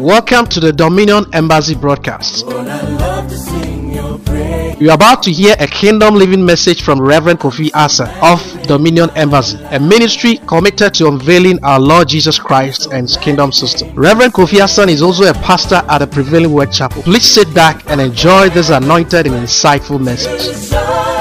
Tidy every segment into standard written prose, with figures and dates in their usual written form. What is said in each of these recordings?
Welcome to the Dominion Embassy broadcast. You are about to hear a kingdom living message from Reverend Kofi Asa of Dominion Embassy, a ministry committed to unveiling our Lord Jesus Christ and His kingdom system. Reverend Kofi Asa is also a pastor at the Prevailing Word Chapel. Please sit back and enjoy this anointed and insightful message.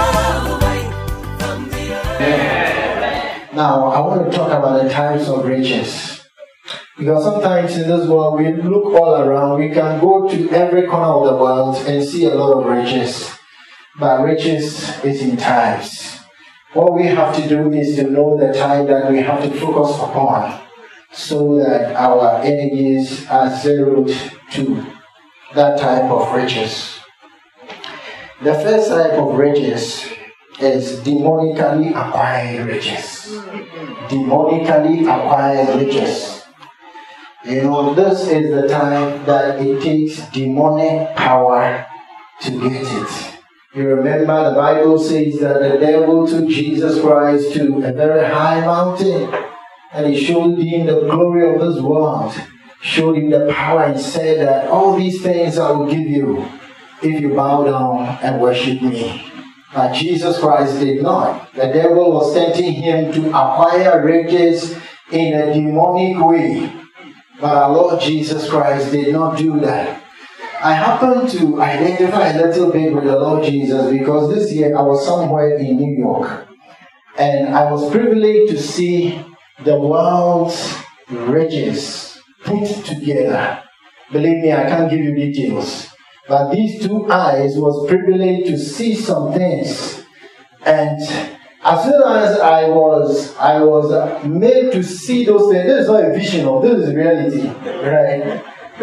Now, I want to talk about the types of riches. Because sometimes in this world, we look all around. We can go to every corner of the world and see a lot of riches. But riches is in types. What we have to do is to know the type that we have to focus upon, so that our energies are zeroed to that type of riches. The first type of riches is demonically acquired riches. Demonically acquired riches. You know, this is the time that it takes demonic power to get it. You remember the Bible says that the devil took Jesus Christ to a very high mountain and he showed him the glory of this world, showed him the power and said that all these things I will give you if you bow down and worship me. But Jesus Christ did not. The devil was tempting him to acquire riches in a demonic way. But our Lord Jesus Christ did not do that. I happen to identify a little bit with the Lord Jesus because this year I was somewhere in New York and I was privileged to see the world's riches put together. Believe me, I can't give you details. But these two eyes was privileged to see some things. And as soon as I was made to see those things, this is not a vision, this is reality, right?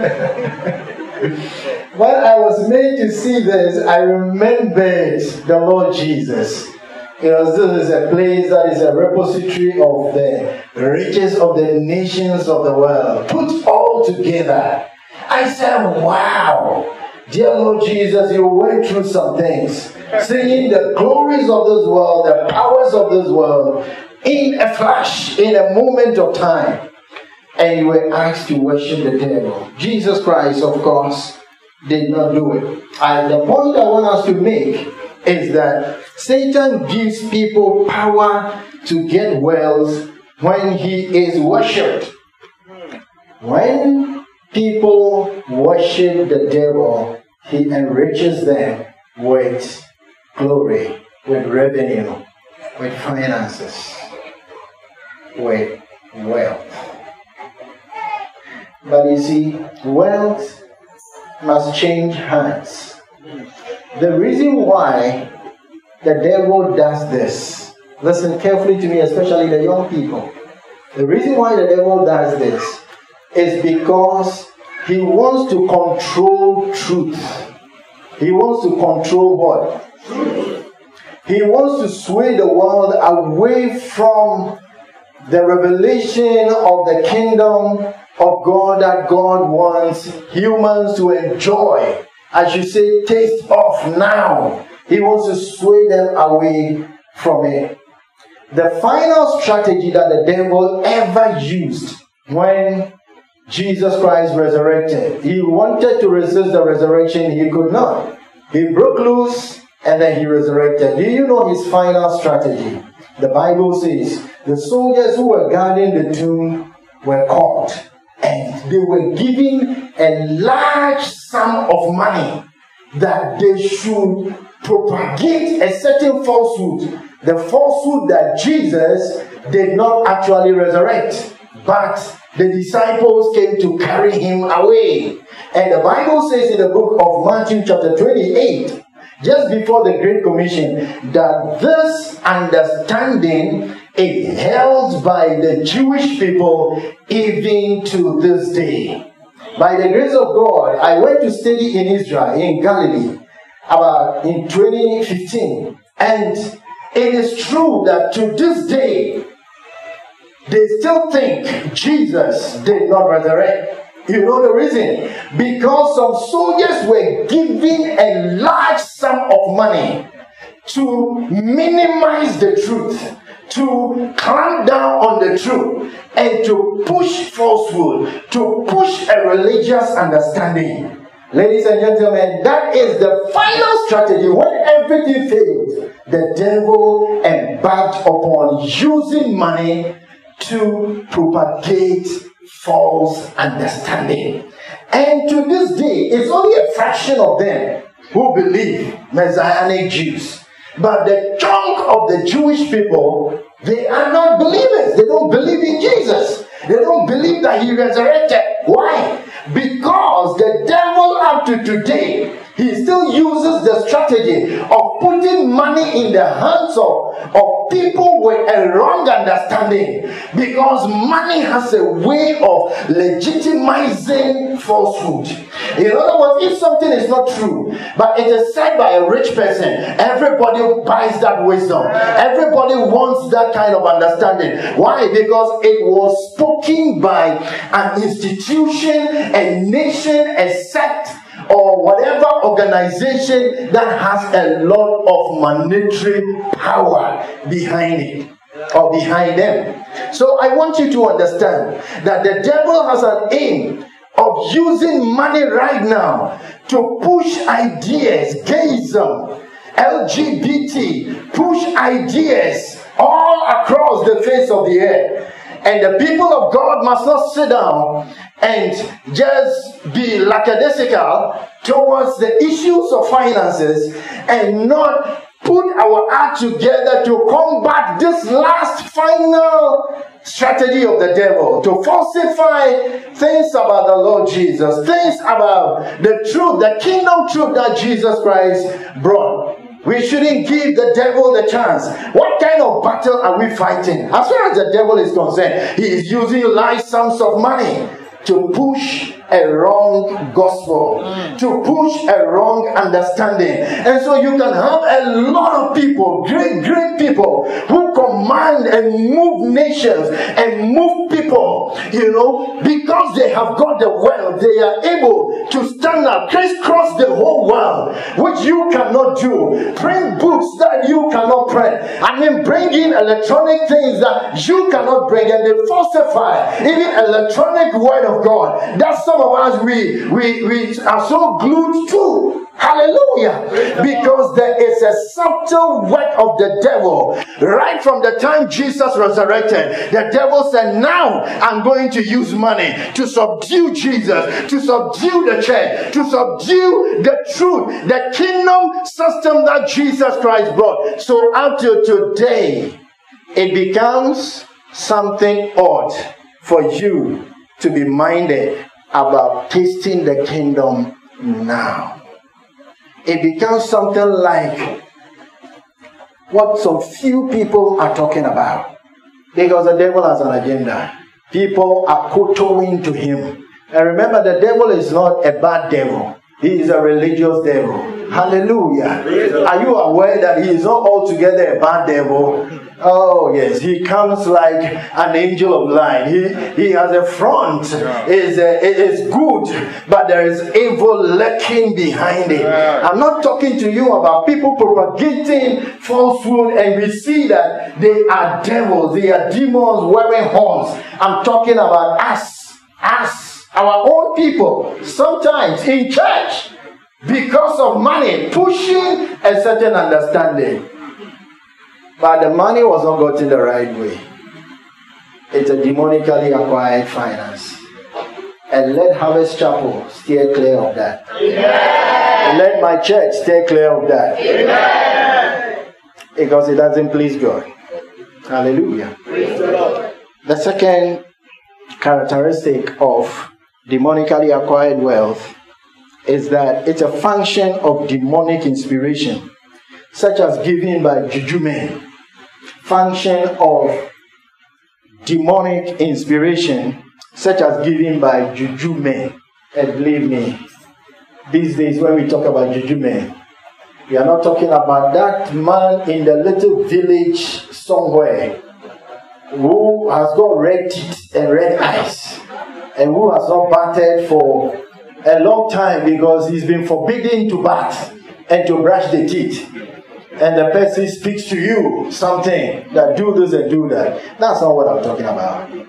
When I was made to see this, I remembered the Lord Jesus. Because this is a place that is a repository of the riches of the nations of the world, put all together. I said, wow, dear Lord Jesus, you went through some things, seeing the glories of this world, the powers of this world, in a flash, in a moment of time. And you were asked to worship the devil. Jesus Christ, of course, did not do it. And the point I want us to make is that Satan gives people power to get wealth when he is worshipped. When people worship the devil, he enriches them with glory, with revenue, with finances, with wealth. But you see, wealth must change hands. The reason why the devil does this, listen carefully to me, especially the young people. The reason why the devil does this is because he wants to control truth. He wants to control what? He wants to sway the world away from the revelation of the kingdom of God that God wants humans to enjoy. As you say, taste of now. He wants to sway them away from it. The final strategy that the devil ever used when Jesus Christ resurrected, he wanted to resist the resurrection, he could not. He broke loose and then he resurrected. Do you know his final strategy? The Bible says the soldiers who were guarding the tomb were caught and they were given a large sum of money that they should propagate a certain falsehood. The falsehood that Jesus did not actually resurrect, but the disciples came to carry him away. And the Bible says in the book of Matthew chapter 28, just before the Great Commission, that this understanding is held by the Jewish people even to this day. By the grace of God, I went to study in Israel, in Galilee, about in 2015. And it is true that to this day, they still think Jesus did not resurrect. You know the reason? Because some soldiers were given a large sum of money to minimize the truth, to clamp down on the truth, and to push falsehood, to push a religious understanding. Ladies and gentlemen, that is the final strategy. When everything failed, the devil embarked upon using money to propagate false understanding. And to this day, it's only a fraction of them who believe Messianic Jews. But the chunk of the Jewish people, they are not believers. They don't believe in Jesus. They don't believe that he resurrected. Why? Because the devil up to today, he still uses the strategy of putting money in the hands of people with a wrong understanding. Because money has a way of legitimizing falsehood. In other words, if something is not true, but it is said by a rich person, everybody buys that wisdom. Everybody wants that kind of understanding. Why? Because it was spoken by an institution, a nation, a sect, or whatever organization that has a lot of monetary power behind it or behind them. So I want you to understand that the devil has an aim of using money right now to push ideas, gayism, LGBT, push ideas all across the face of the earth. And the people of God must not sit down and just be lackadaisical towards the issues of finances and not put our act together to combat this last final strategy of the devil, to falsify things about the Lord Jesus, things about the truth, the kingdom truth that Jesus Christ brought. We shouldn't give the devil the chance. What kind of battle are we fighting? As far as the devil is concerned, he is using large sums of money to push a wrong gospel, to push a wrong understanding. And so you can have a lot of people, great people, who command and move nations and move people, because they have got the wealth. They are able to stand up, crisscross the whole world, which you cannot do. Print books that you cannot print. Bring in electronic things that you cannot bring, and they falsify even electronic word of God. That's some of us we are so glued to. Hallelujah. Because there is a subtle work of the devil. Right from the time Jesus resurrected, the devil said, now I'm going to use money to subdue Jesus, to subdue the church, to subdue the truth, the kingdom system that Jesus Christ brought. So up to today, it becomes something odd for you to be minded about tasting the kingdom now. It becomes something like what some few people are talking about. Because the devil has an agenda. People are kowtowing to him. And remember, the devil is not a bad devil. He is a religious devil. Hallelujah. Are you aware that he is not altogether a bad devil? Oh yes, he comes like an angel of light. He has a front, is good, but there is evil lurking behind it. I'm not talking to you about people propagating falsehood, and we see that they are devils, they are demons wearing horns. I'm talking about us, our own people, sometimes in church, because of money, pushing a certain understanding. But the money was not gotten the right way. It's a demonically acquired finance. And let Harvest Chapel steer clear of that. And let my church steer clear of that. Amen. Because it doesn't please God. Hallelujah. Praise the Lord. The second characteristic of demonically acquired wealth is that it's a function of demonic inspiration, such as giving by juju men. Function of demonic inspiration, such as giving by juju men. And believe me, these days when we talk about juju men, we are not talking about that man in the little village somewhere who has got red teeth and red eyes, and who has not bathed for a long time because he's been forbidden to bath and to brush the teeth. And the person speaks to you something that do this and do that. That's not what I'm talking about.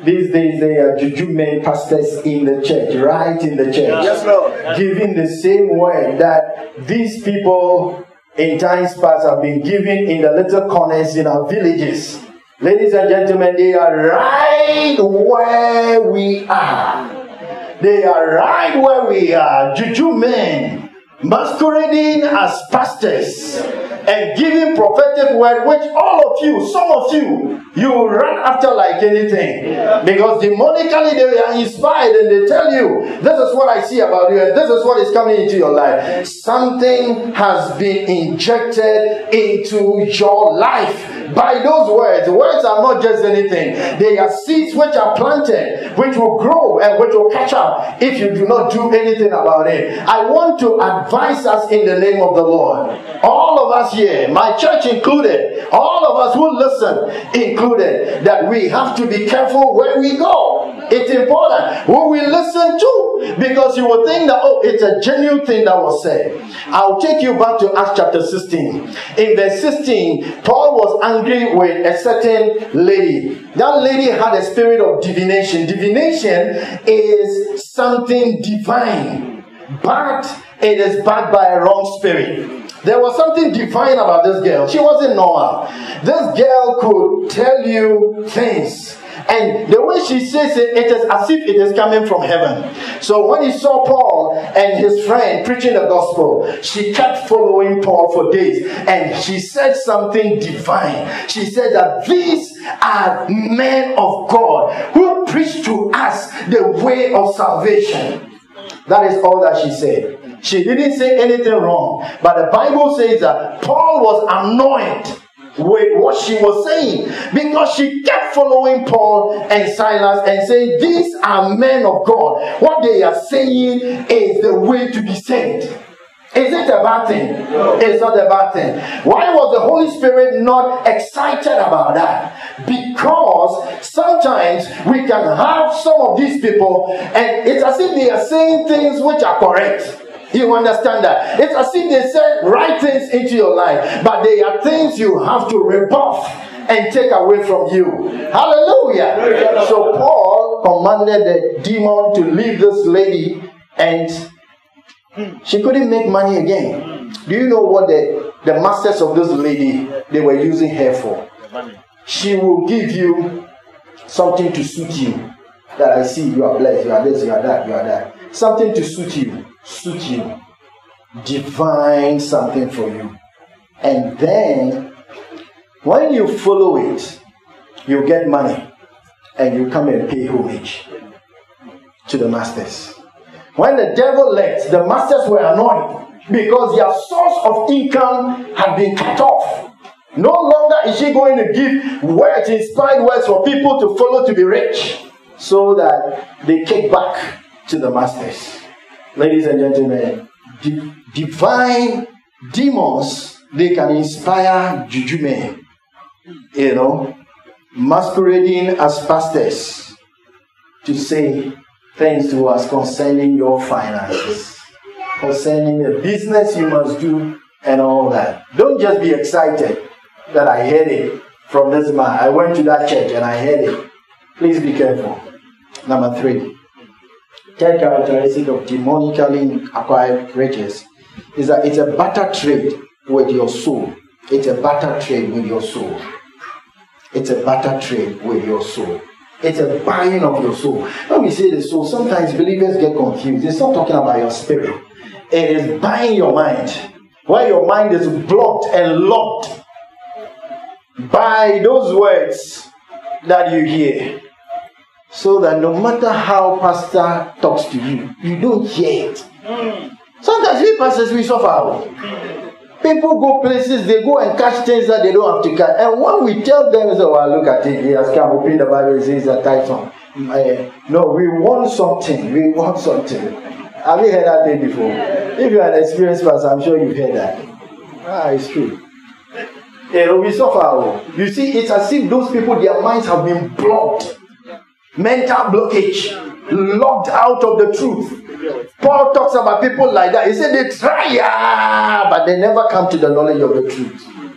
These days there are juju men pastors in the church, right in the church. Yes, Lord. Giving the same word that these people in times past have been giving in the little corners in our villages. Ladies and gentlemen, they are right where we are. They are right where we are. Juju men masquerading as pastors and giving prophetic word, which all of you, some of you run after like anything. Because demonically they are inspired and they tell you, this is what I see about you and this is what is coming into your life. Something has been injected into your life by those words. Words are not just anything. They are seeds which are planted, which will grow and which will catch up if you do not do anything about it. I want to advise us in the name of the Lord. All of us here, my church included, all of us who listen included, that we have to be careful where we go. It's important who we listen to, because you will think that, oh, it's a genuine thing that was said. I'll take you back to Acts chapter 16. In verse 16, Paul was angry with a certain lady. That lady had a spirit of divination. Divination is something divine, but it is backed by a wrong spirit. There was something divine about this girl. She wasn't normal. This girl could tell you things. And the way she says it, it is as if it is coming from heaven. So when he saw Paul and his friend preaching the gospel, she kept following Paul for days. And she said something divine. She said that these are men of God who preach to us the way of salvation. That is all that she said. She didn't say anything wrong. But the Bible says that Paul was annoyed with what she was saying, because she kept following Paul and Silas and saying, these are men of God. What they are saying is the way to be saved. Is it a bad thing? No. It's not a bad thing. Why was the Holy Spirit not excited about that? Because sometimes we can have some of these people and it's as if they are saying things which are correct. You understand that? It's as if they said right things into your life, but they are things you have to rebuff and take away from you. Hallelujah. So Paul commanded the demon to leave this lady, and she couldn't make money again. Do you know what the masters of this lady, they were using her for? She will give you something to suit you. That I see you are blessed, you are this, you are that, you are that. Something to suit you. Divine something for you. And then when you follow it, you get money and you come and pay homage to the masters. When the devil left, the masters were annoyed because their source of income had been cut off. No longer is she going to give words, inspired words for people to follow to be rich, so that they kick back to the masters. Ladies and gentlemen, divine demons, they can inspire juju men, masquerading as pastors to say things to us concerning your finances, concerning the business you must do and all that. Don't just be excited that I heard it from this man. I went to that church and I heard it. Please be careful. Number 3. Third characteristic of demonically acquired riches is that it's a barter trade with your soul. It's a barter trade with your soul. It's a barter trade with your soul. It's a buying of your soul. When we say the soul, sometimes believers get confused. It's not talking about your spirit. It is buying your mind. Where your mind is blocked and locked by those words that you hear. So that no matter how pastor talks to you, you don't hear it. Sometimes we pastors, we suffer. People go places, they go and catch things that they don't have to catch. And when we tell them, so, well, look at it, he has come, open the Bible, it says that title. No, we want something. We want something. Have you heard that thing before? If you are an experienced pastor, I'm sure you've heard that. It's true. We suffer. You see, it's as if those people, their minds have been blocked. Mental blockage, locked out of the truth. Paul talks about people like that. He said they try, but they never come to the knowledge of the truth.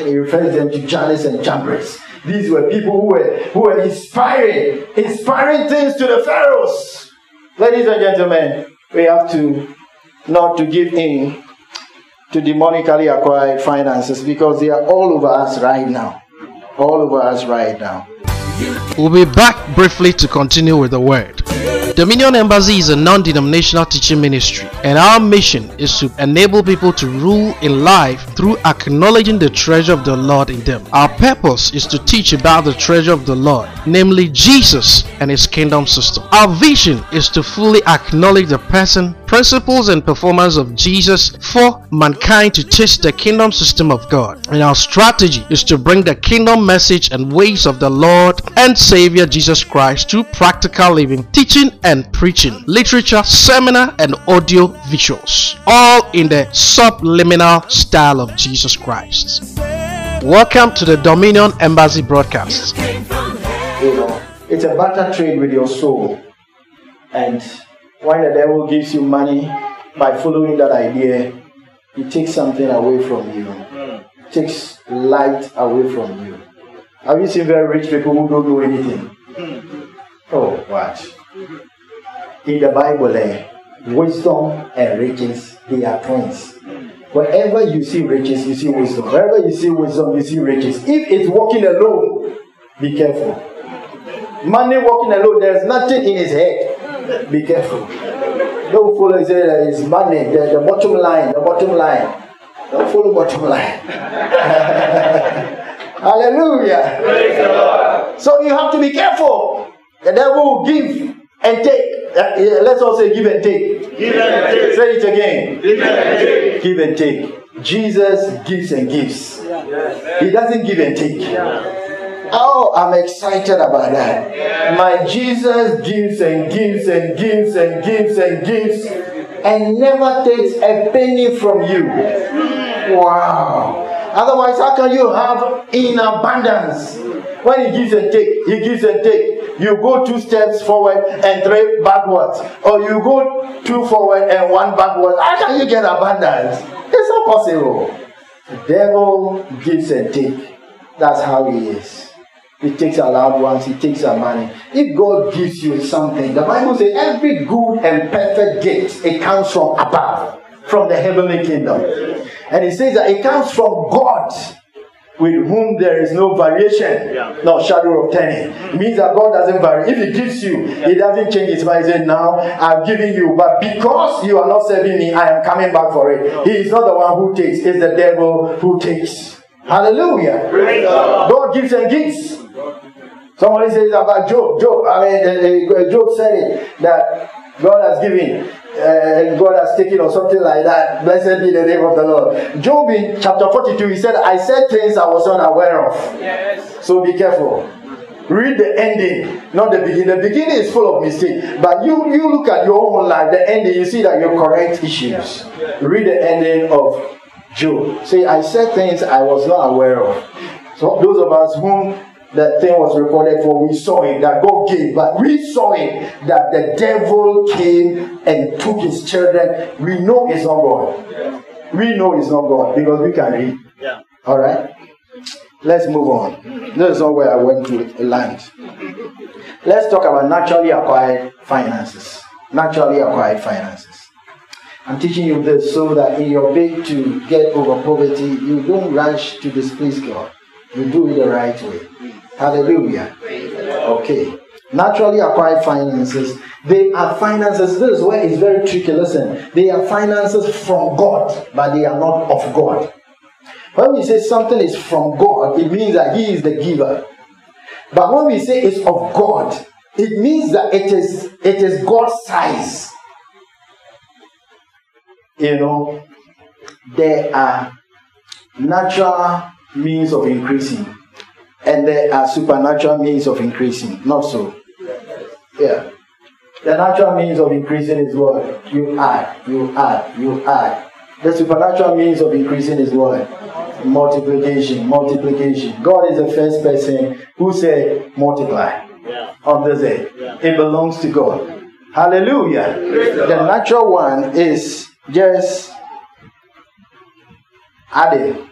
And he refers them to Jannes and Jambres. These were people who were inspiring things to the pharaohs. Ladies and gentlemen, we have to not to give in to demonically acquired finances, because they are all over us right now. All over us right now. We'll be back briefly to continue with the word. Dominion Embassy is a non-denominational teaching ministry, and our mission is to enable people to rule in life through acknowledging the treasure of the Lord in them. Our purpose is to teach about the treasure of the Lord, namely Jesus and His kingdom system. Our vision is to fully acknowledge the person, principles, and performance of Jesus for mankind to taste the kingdom system of God. And our strategy is to bring the kingdom message and ways of the Lord and Savior Jesus Christ to practical living, teaching and preaching, literature, seminar, and audio visuals, all in the subliminal style of Jesus Christ. Welcome to the Dominion Embassy broadcast. It's a barter trade with your soul. And when the devil gives you money, by following that idea, he takes something away from you. Takes light away from you. Have you seen very rich people who don't know anything? Oh, watch. In the Bible, wisdom and riches, they are twins. Wherever you see riches, you see wisdom. Wherever you see wisdom, you see riches. If it's walking alone, be careful. Money walking alone, there's nothing in his head. Be careful. Don't follow his head, it's money, the bottom line, Don't follow bottom line. Hallelujah. Praise the Lord. So you have to be careful. The devil will give and take. Let's all say give and take. Give and take. Say it again. Give and take. Give and take. Jesus gives and gives. He doesn't give and take. Oh, I'm excited about that. My Jesus gives and gives and gives and gives and gives and never takes a penny from you. Wow. Otherwise, how can you have in abundance? When he gives and take, he gives and take. You go 2 steps forward and 3 backwards. Or you go 2 forward and 1 backwards. How can you get abundance? It's not possible. The devil gives and takes. That's how he is. He takes our loved ones, he takes our money. If God gives you something, the Bible says every good and perfect gift, it comes from above, from the heavenly kingdom. And it says that it comes from God, with whom there is no variation, no shadow of turning. It means that God doesn't vary. If He gives you, He doesn't change His mind. He says, now I'm giving you, but because you are not serving me, I am coming back for it. He is not the one who takes, it's the devil who takes. Hallelujah. God gives and gives. Somebody says about Job. Job said it, that God has given, God has taken, or something like that. Blessed be the name of the Lord. Job in chapter 42, he said, I said things I was unaware of. Yes. So be careful. Read the ending, not the beginning. The beginning is full of mistakes. But you look at your own life, the ending, you see that you correct issues. Read the ending of Job. Say, I said things I was not aware of. So those of us whom that thing was recorded for, we saw it, that God gave, but we saw it, that the devil came and took his children. We know it's not God. We know it's not God because we can read. Alright? Let's move on. This is not where I went to land. Let's talk about naturally acquired finances. Naturally acquired finances. I'm teaching you this so that in your bid to get over poverty, you don't rush to displease God. You do it the right way. Hallelujah. Okay. Naturally acquired finances. They are finances. This is where it's very tricky. Listen. They are finances from God, but they are not of God. When we say something is from God, it means that He is the giver. But when we say it's of God, it means that it is God's size. You know, there are natural means of increasing, and there are supernatural means of increasing. Not so. Yeah. The natural means of increasing is what? You add. The supernatural means of increasing is what? Multiplication. God is the first person who said multiply on this earth. It belongs to God. Hallelujah. The natural one is just adding.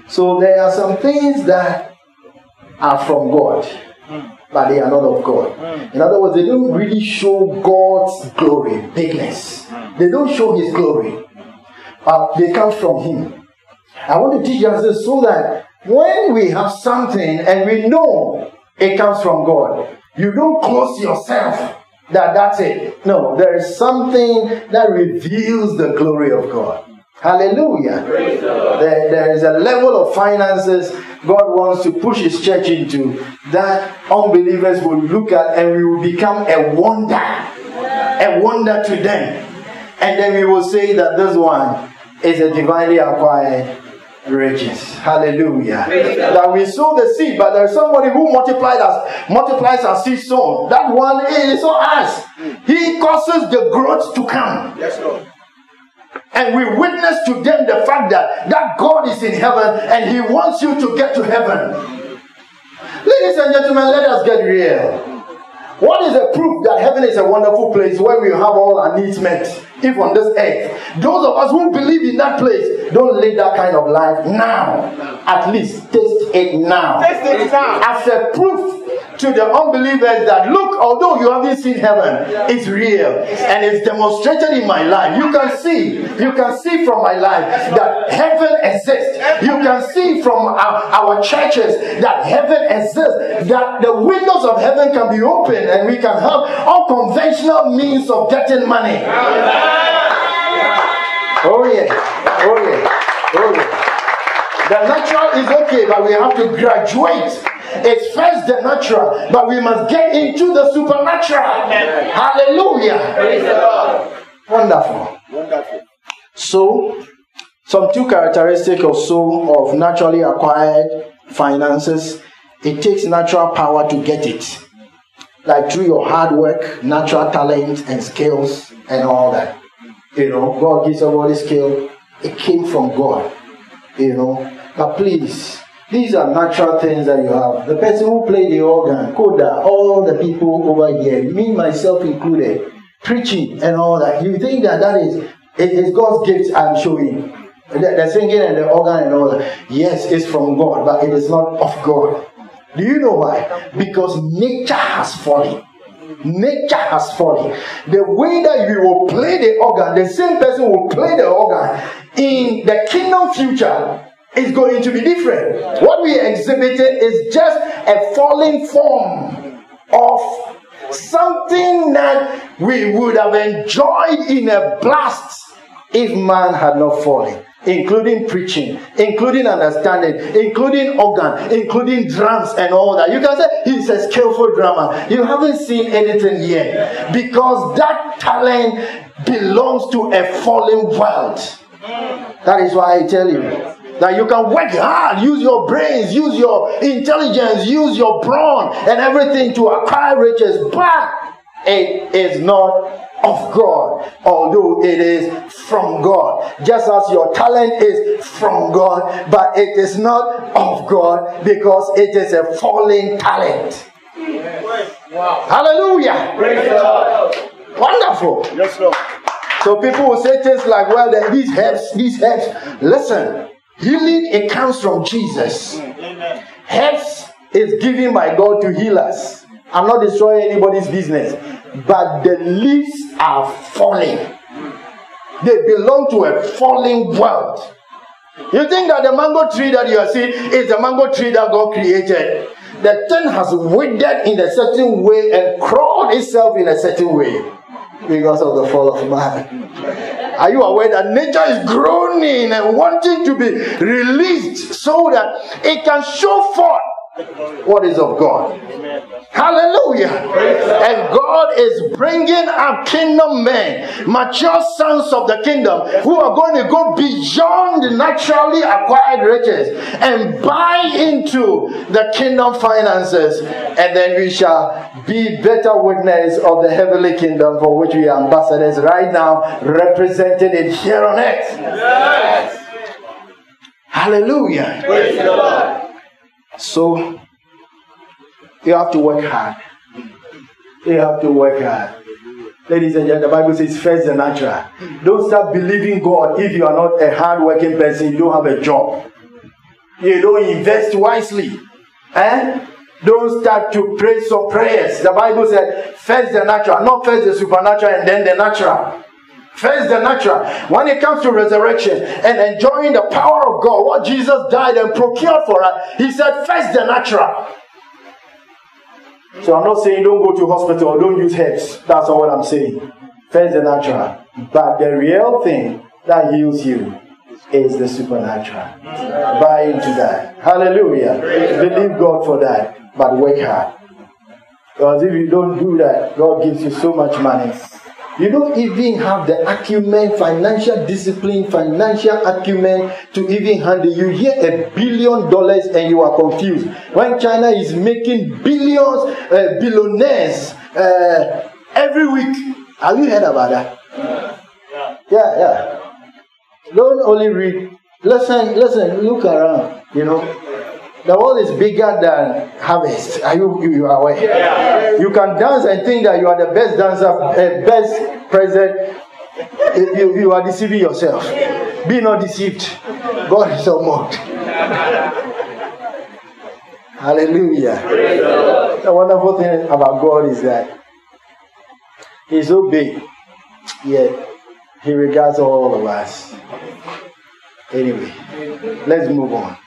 So there are some things that are from God, but they are not of God. In other words, they don't really show God's glory, bigness. They don't show His glory, but they come from Him. I want to teach us this so that when we have something and we know it comes from God, you don't close yourself that's it. No, there is something that reveals the glory of God. Hallelujah. There is a level of finances God wants to push His church into that unbelievers will look at, and we will become a wonder to them. And then we will say that this one is a divinely acquired riches. Hallelujah. That we sow the seed, but there's somebody who multiplies our seed sown. That one is not us. He causes the growth to come. Yes, Lord. And we witness to them the fact that God is in heaven and He wants you to get to heaven. Ladies and gentlemen, let us get real. What is the proof that heaven is a wonderful place where we have all our needs met, if on this earth? Those of us who believe in that place, don't live that kind of life now. At least taste it now. Taste it now. As a proof to the unbelievers that, look, although you haven't seen heaven, it's real and it's demonstrated in my life. You can see from my life that heaven exists. You can see from our churches that heaven exists, that the windows of heaven can be opened and we can have unconventional means of getting money. Oh yeah. The natural is okay, but we have to graduate. It's first the natural, but we must get into the supernatural. Amen. Hallelujah. Wonderful. So, some two characteristics or so of naturally acquired finances. It takes natural power to get it. Like through your hard work, natural talent and skills and all that. God gives everybody skill. It came from God. But please, these are natural things that you have. The person who played the organ, Koda, all the people over here, me, myself included, preaching and all that. You think that is God's gift I'm showing. The singing and the organ and all that. Yes, it's from God, but it is not of God. Do you know why? Because nature has fallen. Nature has fallen. The way that you will play the organ, the same person will play the organ in the kingdom future. Is going to be different. What we exhibited is just a falling form of something that we would have enjoyed in a blast if man had not fallen, including preaching, including understanding, including organ, including drums and all that. You can say he's a skillful drummer. You haven't seen anything yet, because that talent belongs to a fallen world. That is why I tell you that you can work hard, use your brains, use your intelligence, use your brawn and everything to acquire riches, but it is not of God, although it is from God. Just as your talent is from God, but it is not of God because it is a fallen talent. Wow. Hallelujah. Praise God. Wonderful. Yes, Lord. So people will say things like, well, then these herbs. Listen. Healing, it comes from Jesus. Herbs is given by God to heal us. I'm not destroying anybody's business. But the leaves are falling. They belong to a falling world. You think that the mango tree that you are seeing is the mango tree that God created? The thing has withered in a certain way and crawled itself in a certain way because of the fall of man. Are you aware that nature is groaning and wanting to be released so that it can show forth what is of God? Hallelujah. And God is bringing up kingdom men, mature sons of the kingdom, who are going to go beyond the naturally acquired riches and buy into the kingdom finances, and then we shall be better witness of the heavenly kingdom for which we are ambassadors right now, representing it here on earth. Yes. Hallelujah. Praise the Lord. So you have to work hard. You have to work hard. Ladies and gentlemen, the Bible says first the natural. Don't start believing God if you are not a hard-working person. You don't have a job. you don't invest wisely, don't start to pray some prayers. The Bible said, first the natural, not first the supernatural and then the natural. First the natural. When it comes to resurrection and enjoying the power of God, what Jesus died and procured for us, he said, first the natural. So I'm not saying don't go to hospital or don't use herbs. That's not what I'm saying. First the natural. But the real thing that heals you is the supernatural. Buy into that. Hallelujah. Believe God for that. But work hard. Because if you don't do that, God gives you so much money. You don't even have the acumen, financial discipline, financial acumen to even handle. You hear $1 billion and you are confused. When China is making billions, billionaires every week. Have you heard about that? Yeah. Don't only read. Listen, look around, The world is bigger than harvest. Are you aware? Yeah. You can dance and think that you are the best dancer, best president. You are deceiving yourself. Be not deceived. God is unmocked. Hallelujah. The wonderful thing about God is that He's so big, yet He regards all of us. Anyway, let's move on.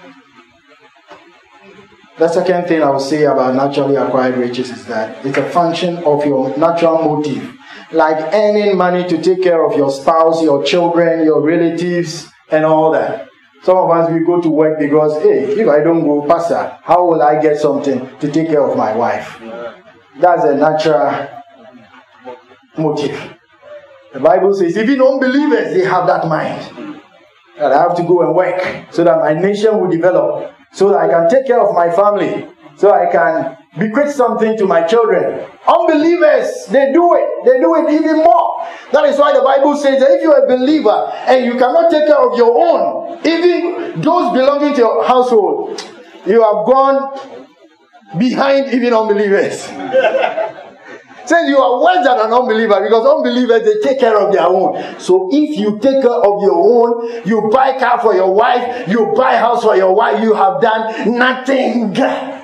The second thing I will say about naturally acquired riches is that it's a function of your natural motive. Like earning money to take care of your spouse, your children, your relatives, and all that. Some of us, we go to work because, hey, if I don't go, Pastor, how will I get something to take care of my wife? That's a natural motive. The Bible says, even unbelievers, they have that mind. That I have to go and work so that my nation will develop. So that I can take care of my family. So I can bequeath something to my children. Unbelievers, they do it. They do it even more. That is why the Bible says that if you are a believer and you cannot take care of your own, even those belonging to your household, you have gone behind even unbelievers. Says you are worse than an unbeliever because unbelievers, they take care of their own. So if you take care of your own, you buy car for your wife, you buy house for your wife, you have done nothing.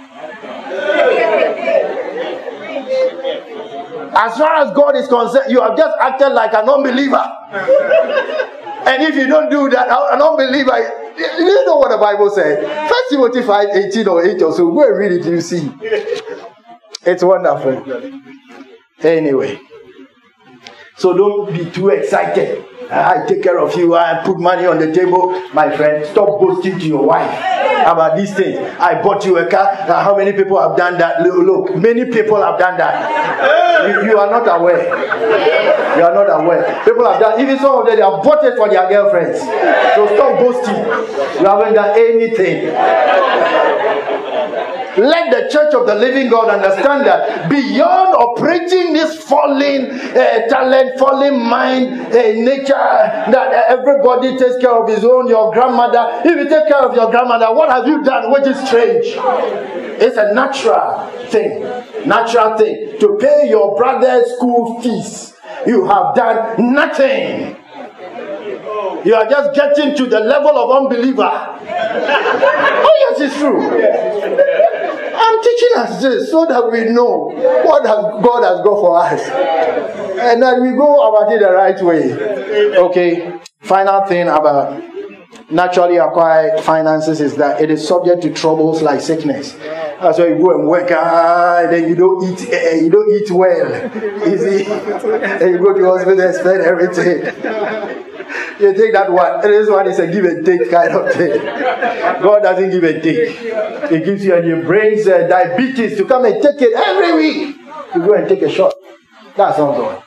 As far as God is concerned, you have just acted like an unbeliever. And if you don't do that, an unbeliever, you know what the Bible says. 1 Timothy 5:18 or 8 or so. Go and read it, you see. It's wonderful. Anyway, so don't be too excited. I take care of you. I put money on the table. My friend, stop boasting to your wife about these things. I bought you a car. How many people have done that? Look, many people have done that. You are not aware. You are not aware. People have done. Even some of them, they have bought it for their girlfriends. So stop boasting. You haven't done anything. Let the church of the living God understand that beyond operating this fallen talent, fallen mind, nature, that everybody takes care of his own, your grandmother. If you take care of your grandmother, what have you done? Which is strange. It's a natural thing. Natural thing. To pay your brother's school fees, you have done nothing. You are just getting to the level of unbeliever. Oh yes, it's true. I'm teaching us this so that we know what God has got for us. And that we go about it the right way. Okay. Final thing about naturally acquired finances is that it is subject to troubles like sickness. That's why you go and work, then you don't eat well. You see? And you go to the hospital and spend everything. You take that one. This one is a give and take kind of thing. God doesn't give and take. He gives you and he brings diabetes to come and take it every week. You go and take a shot. That's not God.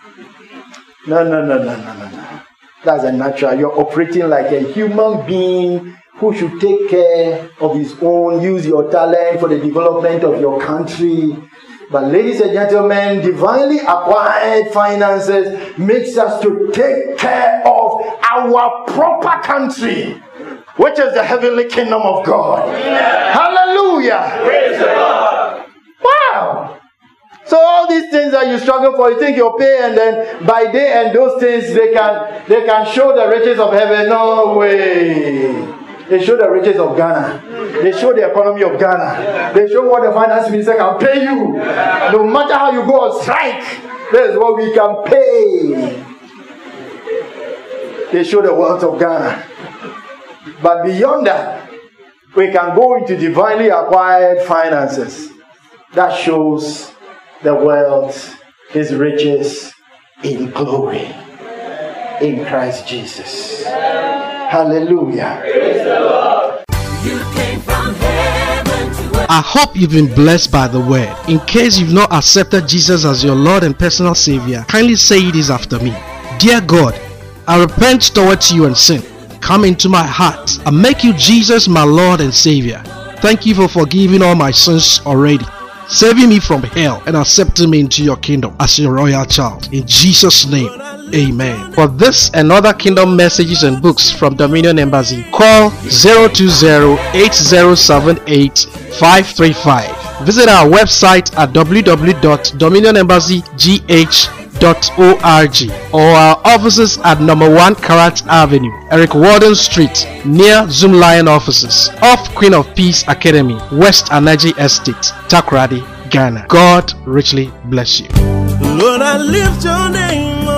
No. That's a natural. You're operating like a human being who should take care of his own, use your talent for the development of your country. But ladies and gentlemen, divinely acquired finances makes us to take care of our proper country, which is the heavenly kingdom of God. Yeah. Hallelujah. Praise God. Wow. So all these things that you struggle for, you think you'll pay, and then by day and those things they can show the riches of heaven. No way. They show the riches of Ghana. They show the economy of Ghana. They show what the finance minister can pay you. No matter how you go on strike, that is what we can pay. They show the wealth of Ghana. But beyond that, we can go into divinely acquired finances. That shows the wealth, His riches in glory in Christ Jesus. Hallelujah. You came from heaven to earth. I hope you've been blessed by the word. In case you've not accepted Jesus as your Lord and personal Savior, kindly say this after me. Dear God, I repent towards you and sin. Come into my heart and make you Jesus my Lord and Savior. Thank you for forgiving all my sins already, saving me from hell and accepting me into your kingdom as your royal child. In Jesus' name, amen. For this and other kingdom messages and books from Dominion Embassy, call 020-8078-535. Visit our website at www.dominionembassygh.org or our offices at number 1 Karat Avenue, Eric Warden Street, near Zoom Lion offices, off Queen of Peace Academy, West Anaji Estate, Takoradi, Ghana. God richly bless you. Lord, I lift your name